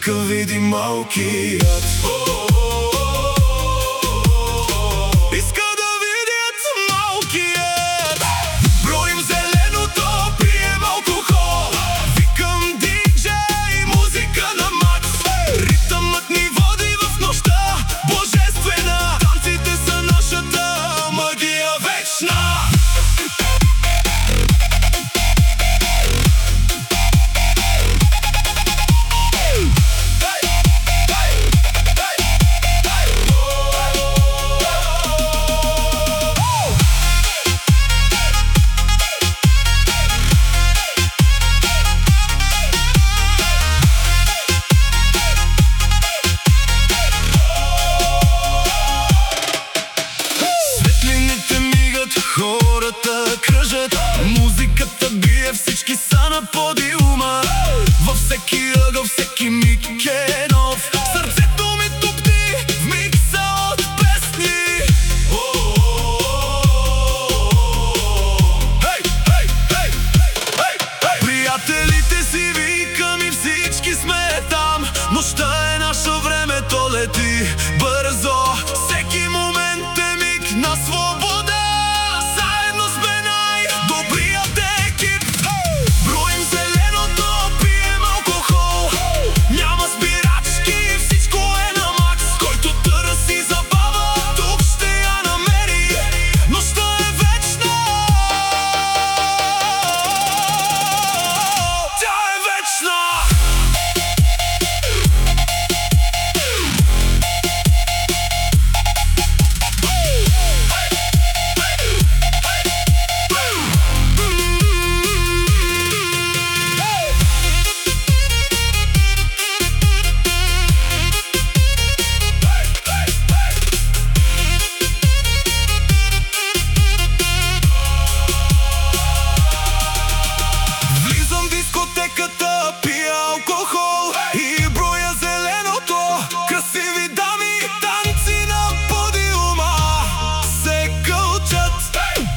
вика види малкият. Иска да видят малкият. Броим зеленото, пием алкохол. Викам диджей, музика на макс. Ритъмът ни води в нощта божествена. Танците са нашата магия вечна. Хората кръжат, музиката бие, всички са на подиума. Във всеки ъгъл, всеки миг е нов. Сърцето ми тупти в микса от песни. Приятелите си викам и всички сме там. Нощта е наша, времето лети бързо. Всеки момент е миг на свобода. Пия алкохол и броя зеленото. Красиви дами, танци на подиума се кълчат.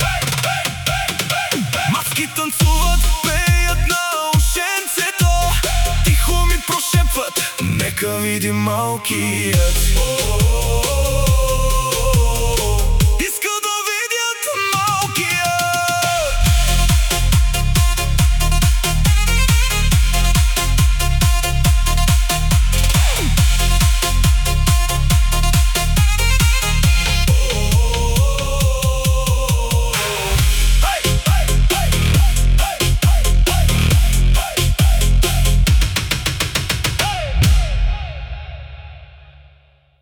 Маски танцуват, пеят на ушенцето. Тихо ми прошепват, нека види малкият.